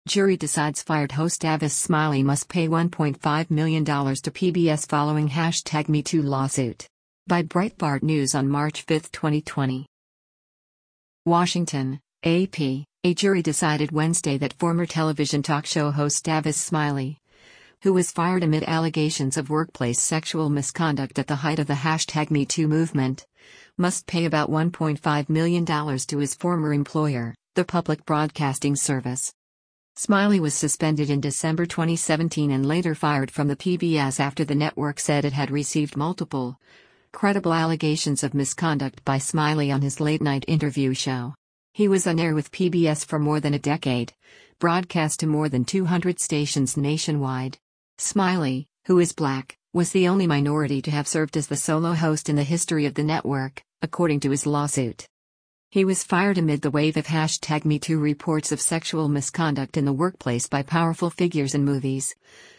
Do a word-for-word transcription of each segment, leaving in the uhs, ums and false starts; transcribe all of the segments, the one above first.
Jury decides fired host Tavis Smiley must pay one point five million dollars to P B S following hashtag MeToo lawsuit. By Breitbart News on March fifth, twenty twenty. Washington, A P. A jury decided Wednesday that former television talk show host Tavis Smiley, who was fired amid allegations of workplace sexual misconduct at the height of the hashtag MeToo movement, must pay about one point five million dollars to his former employer, the Public Broadcasting Service. Smiley was suspended in December twenty seventeen and later fired from the P B S after the network said it had received multiple, credible allegations of misconduct by Smiley on his late-night interview show. He was on air with P B S for more than a decade, broadcast to more than two hundred stations nationwide. Smiley, who is black, was the only minority to have served as the solo host in the history of the network, according to his lawsuit. He was fired amid the wave of hashtag MeToo reports of sexual misconduct in the workplace by powerful figures in movies,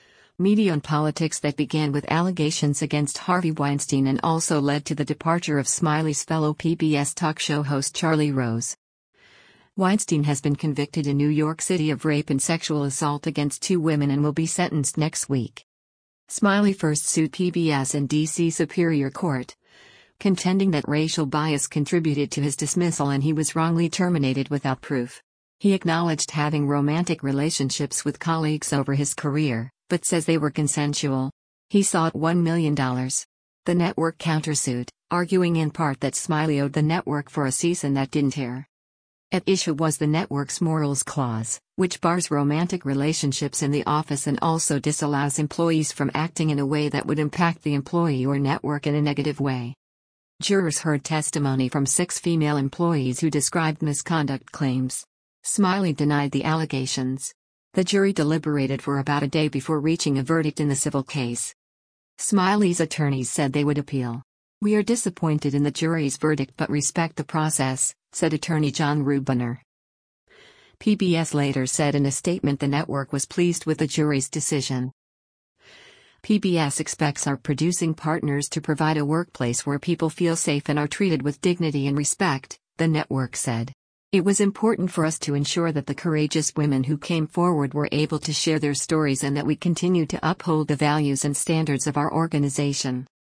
media and politics that began with allegations against Harvey Weinstein and also led to the departure of Smiley's fellow P B S talk show host Charlie Rose. Weinstein has been convicted in New York City of rape and sexual assault against two women and will be sentenced next week. Smiley first sued P B S in D C Superior Court, contending that racial bias contributed to his dismissal and he was wrongly terminated without proof. He acknowledged having romantic relationships with colleagues over his career, but says they were consensual. He sought one million dollars. The network countersued, arguing in part that Smiley owed the network for a season that didn't air. At issue was the network's morals clause, which bars romantic relationships in the office and also disallows employees from acting in a way that would impact the employee or network in a negative way. Jurors heard testimony from six female employees who described misconduct claims. Smiley denied the allegations. The jury deliberated for about a day before reaching a verdict in the civil case. Smiley's attorneys said they would appeal. "We are disappointed in the jury's verdict but respect the process," said attorney John Rubiner. P B S later said in a statement the network was pleased with the jury's decision. P B S expects our producing partners to provide a workplace where people feel safe and are treated with dignity and respect, the network said. It was important for us to ensure that the courageous women who came forward were able to share their stories and that we continue to uphold the values and standards of our organization.